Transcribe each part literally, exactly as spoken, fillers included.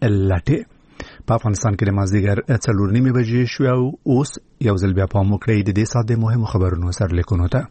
لټې. په افغانستان کې د مازدیګر څلور نیمې بجې شوې او اوس یو ځل بیا پام وکړئ د دې ساعت د مهمو خبرونو سرلیکونو ته.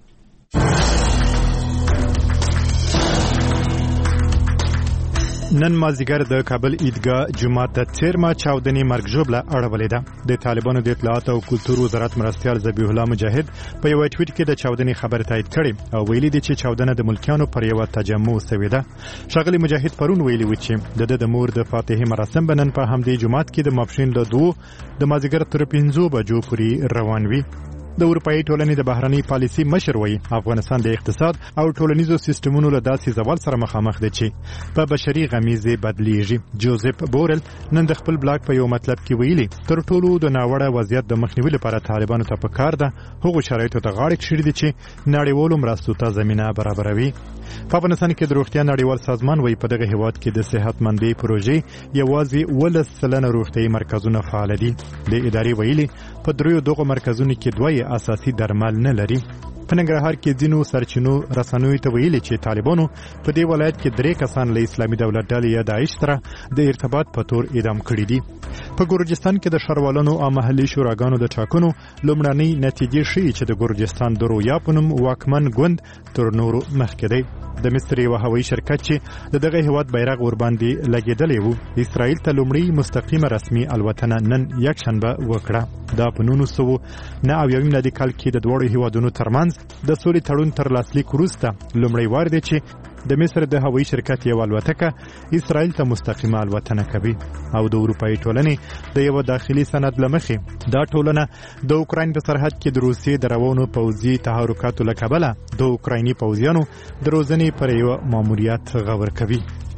نن مازدیګر د کابل عیدګاه جومات د تیرما چاودنې مرګ ژوبله اړولې ده. د طالبانو د اطلاعات او کلتور وزارت مرستیال ذبیح الله مجاهد په یو ټویټ کې د چاودنې خبر تایید کړي او ویلي دي چې چاودنه د ملکیانو پر یو تجمع شوې ده. ښاغلي مجاهد پرون ویلي و چې د د مور د فاتحې مراسم بنن په همدې جومات کې د ماپښین له دوه د مازدیګر تر پنځو بجو پورې روان وي. د اروپאי ټولنې د بهرنۍ پالیسي مشر وایي افغانستان د اقتصاد او ټولنیزو سیستمونو له داسې زوال سره مخامخ دی چې په بشري غمیزه بدلیږي. جوزف بورل نن د خپل بلاګ په یو مطلب کې ویلي تر ټولو د ناوړه وضعیت د مخنیوي لپاره طالبانو ته پکار ده هغو شرایطو ته غاړه کښېږدي دي چې نړیوالو مرستو ته زمینه برابروي. په افغانستان کې د روغتیا نړیوال سازمان وایي په دغه هیواد کې د صحتمندۍ پروژې یوازې ولس سلنه روغتیايي مرکزونه فعال دي. د ادارې ویلي په دریو دغو مرکزونو کې دوه اساسي درمل نه لري. په ننګرهار کې ځینو سرچینو رسنیو ته ویلي چې طالبانو په دې ولایت کې درې کسان له اسلامي دولت ډلې یا داعش سره د ارتباط په تور اعدام کړي دي. په ګورجستان کې د ښاروالانو او محلي شوراګانو د ټاکنو لومړنۍ نتیجې ښیي چې د ګورجستان د رویا په نوم واکمن ګوند تر نورو مخکې دی. د مصر یو هوایي شرکت چې د دغه هیواد بیرغ ورباندې لګېدلی و اسرائیل ته لومړی مستقیمه رسمي الوتنه نن یکشنبه وکړه. دا په نولس سوه نه اویا میلادي کال کې د دواړو هیوادونو ترمنځ د سولې تړون تر لاسلیک وروسته لومړی وار دی چې د مصر د هوایي شرکت یو الوتکه اسرائیل ته مستقیمه الوتنه کوي. او د اروپאי ټولنې د یو داخلي سند لمخې دا ټولنه د اوکراین په سرحد کې د روسیې د روانو پوځي تحرکاتو له کبله د اوکرایني پوځیانو د روزنې پر یو ماموریت غور کوي.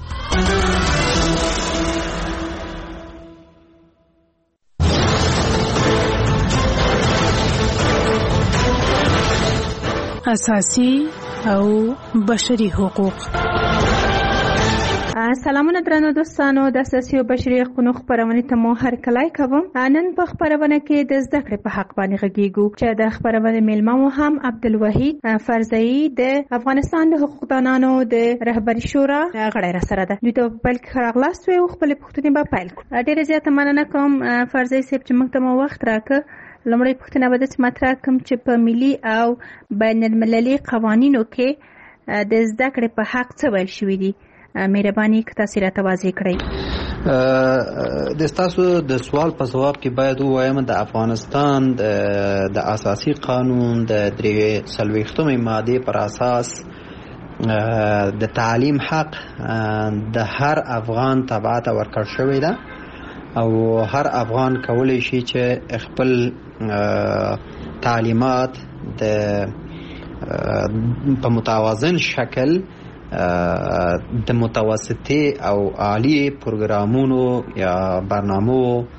اساسي او بشري حقوق. سلامونه درنو دوستانو، د اساسي او بشري حقوقو خبرونه ته مو هر کله کوم. نن په خبرونه کې د زده کړې په حق باندې غږیږو چې د خبرونه میلمه مو هم عبدالوحید فرزئی د افغانستان د حقوق دانانو د رهبری شورا غړی را سره ده. دوی ته بل خراغلاست او خپل پوښتنې به پیل کړو. ډیره زیاته مننه کوم فرزئی صاحب چې موږ ته مو وخت راکړ. لومړی پوښتنه به د مطرح کوم چې په ملي او بین المللي قوانینو کې د زده کړې په حق څه ویل شوي دي؟ مهرباني که تاسو راته واضح کړئ. د تاسو د سوال په جواب کې باید ووایم د افغانستان د اساسي قانون د درې څلوېښتمې ماده پر اساس د تعلیم حق د هر افغان تبع ته ورکړل شوی ده او هر افغان کولی شي چې خپل تعلیمات د په متوازن شکل د متوسطه او عالی پروګرامونو یا برنامو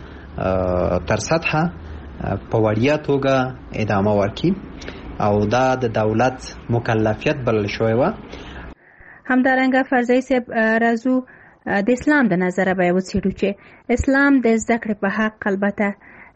تر سطحه په وړیا توګه ادامه ورکړي او دا د دولت مکلفیت بلل شوی و. همدارنګه فرزئی صاحب راځو د اسلام د نظره به وڅېړو چې اسلام د زده کړې په حق البته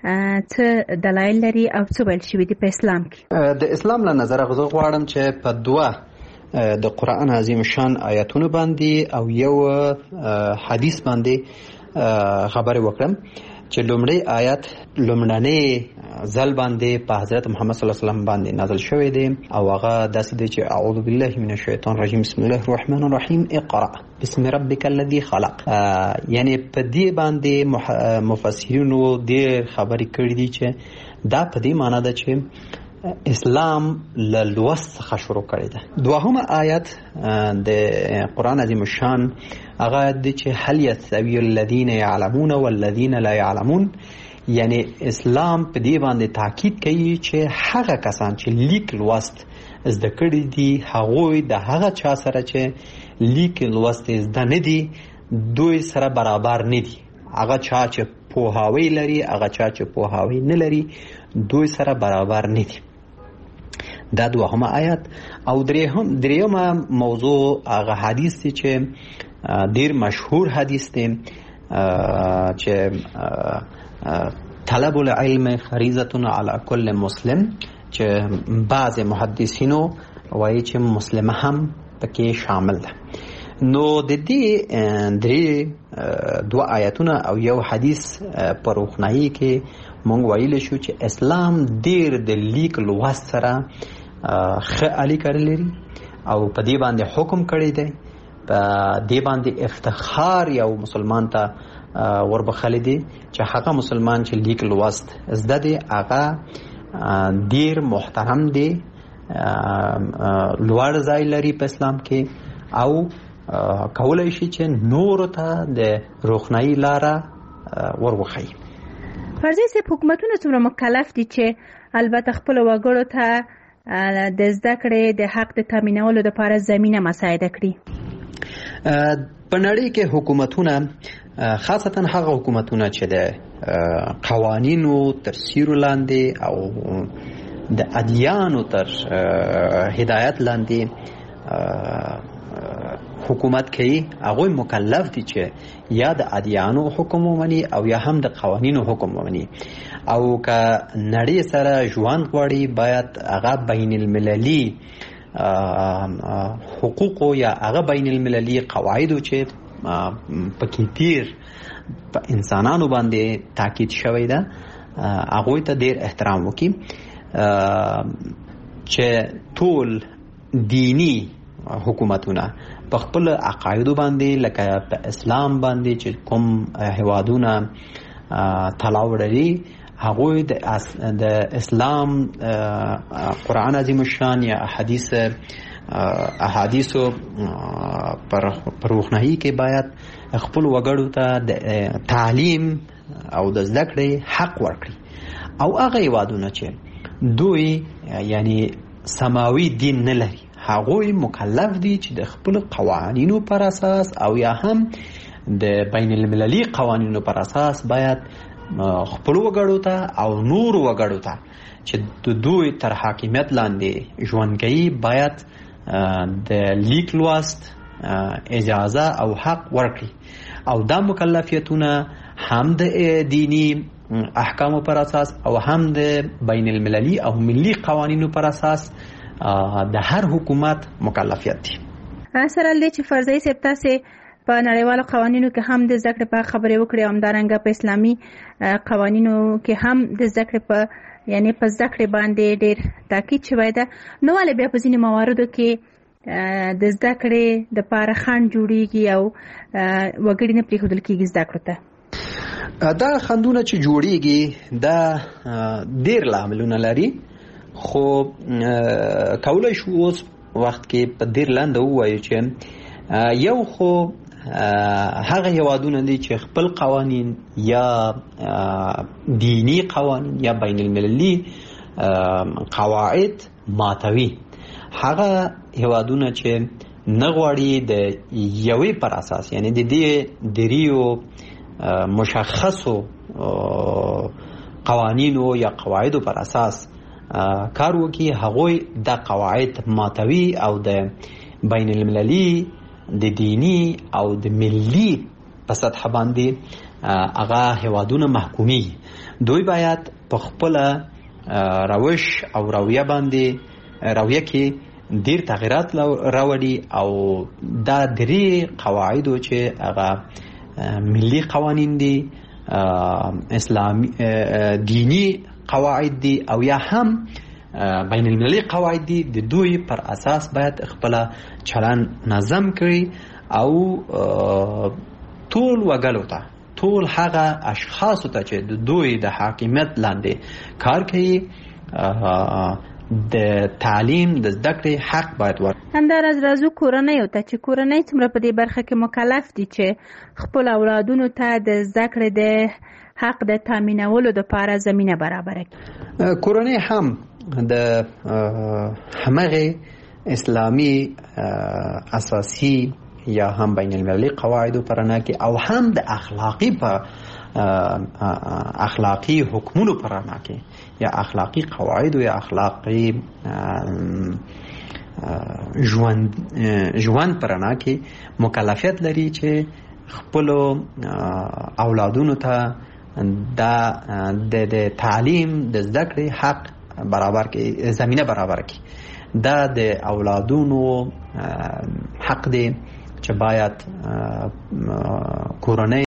څه دلایل لري او څه ویل شوي دي په اسلام کې. د اسلام له نظره زه غواړم چې په دوه د قرآن عظیم شان آیاتونو باندې او یو حدیث باندې خبرې وکړم چې لومړی آیات لومړنی ځل باندې په حضرت محمد صلی الله علیه وسلم باندې نازل شوی دی او هغه داسې دی چې اعوذ بالله من الشیطان الرجیم بسم الله الرحمن الرحیم اقرأ بسم ربک الذی خلق. یعنی په دې باندې مفسرینو ډېر خبرې کړې دي چې دا په دې معنی ده چې اسلام له لوست څخه شروع کړی ده. دوهمه آیت د قرآن عظیم الشان هغه دی چې هل یستوی الذین یعلمون والذین لا یعلمون. یعنی اسلام په دې باندې تاکید کوي چې هغه کسان چې لیک لوست زده کړي دي هغوی د هغه چا سره چې لیک لوست زده نه دي دوی سره برابر نه دي. هغه چا چې پوهاوی لري هغه چا چې پوهاوی نه لري دوی سره برابر نه دي. دا دوهمه آیات. او دریم دریمه موضوع هغه حدیث دی چې ډیر مشهور حدیث دی چې طلب العلم فریضة علی کل مسلم، چې بعض محدثینو وایي چې مسلمه هم پکې شامل ده. نو د دې درې دوه آیاتونه او یو حدیث په روښنايي کې مونږ ویلی شو چې اسلام ډېر د لیک لوست سره ښه اړیکه لري او په دې باندې حکم کړی دی، په دې باندې افتخار یو مسلمان ته وربخلی دی چې هغه مسلمان چې لیک لوست زده دی هغه ډېر محترم دی، لوړ ځای لري په اسلام کې او کولای شي چې نور ته د روښنايي لاره وروښيي. فرضي سي حکومتونه څومره مکلف دي چې البته خپل وګړو ته د زده کړې د حق د تامینولو لپاره زمينه مساعده کړي؟ په نړۍ کې حکومتونه خاصتا هغه حکومتونه چې د قوانینو تر سیوري لاندې او د ادیانو تر هدایت لاندې حکومت کوي، هغه مکلف دي چې یا د ادیانو حکم ومني او یا هم د قوانینو حکم ومني، او که نړۍ سره ژوند غواړي باید هغه بین المللي حقوقو یا هغه بین المللي قواعدو چې پکې تیر په انسانانو باندې تاکید شوی ده هغوی ته ډېر احترام وکړي، چې ټول دینی حکومتونه په خپل عقایدو باندې لکه په اسلام باندې چې کوم هیوادونه تړاو لري هغوی د اسلام قرآن عظیم الشان یا احادیث احادیثو پر روښنايي کې باید خپل وګړو ته د تعلیم او د زده کړې حق ورکړي، او هغه هیوادونه چې دوی یعنی سماوي دین نه لري هغوی مکلف دي چې د خپل قوانینو پر اساس او یا هم د بین المللي قوانینو پر اساس باید خپل وګړو ته او نور وګړو ته چې د دوی تر حاکمیت لاندې ژوند کوي باید د لیک لوست اجازه او حق ورکړي، او دا مکلفیتونه هم د دینی احکامو پر اساس او هم د بین المللي او ملي قوانینو پر اساس د هر حکومت مکلفیت دي. سره لدې چې فرضي سپ تاسې په نړیوالو قوانینو کې هم د زده کړې په خبرې وکړې، همدارنګه په اسلامي قوانینو کې هم د زده کړې په یعنی په زده کړې باندې ډېر تاکید شوی ده، نو ولې بیا په ځینې مواردو کې د زده کړې دپاره خنډ جوړیږي او وګړي نه پرېښودل کېږي زده کړو ته؟ دا خنډونه چې جوړیږي دا ډېر لاملونه لري، خو کولای شو اوس وخت کې په ډېر لنډه ووایو چې یو خو هغه هیوادونه دي چې خپل قوانین یا دینی قوانین یا بین المللي قواعد ماتوي، هغه هیوادونه چې نه غواړي د یوې پر اساس یعنی د دې دریو مشخصو قوانینو یا قواعدو پر اساس کار وکړي، هغوی د قواعد ماتوي او د بین المللي د دینی او د ملي په سطح باندې هغه هیوادونه محکومي، دوی باید په خپل روش او رویه باندې رویه کې ډیر تغیرات راوړي، او دا درې قواعدو چې هغه ملي قوانین دي، اسلامي دینی قواعد دي او یا هم بین المللي قواعد دي، د دوی پر اساس باید خپل چلن نظم کړي او ټول وګړو ته ټول هغه اشخاص ته چې د دوی د حاکمیت لاندې کار کوي د تعلیم د زده کړې حق باید ورکړي. همداراز راځو کورنیو ته چې کورنۍ څومره په دې برخه کې مکلف دي چې خپل اولادونو ته د زده کړې د حق د تامینولو لپاره زمینه برابره کړي. کورنۍ هم د همغه اسلامي اساسي یا هم بین المللي قواعدو پر نه کې او هم د اخلاقی په اخلاقی حکمونو پر نه کې یا اخلاقی قواعد یا اخلاقی ژوند ژوند پر نه کې مکلفیت لري چې خپل اولادونو ته دا د تعلیم د زده کړې حق برابر کې زمينه برابر کې دا د اولادونو حق دی چې باید کورنۍ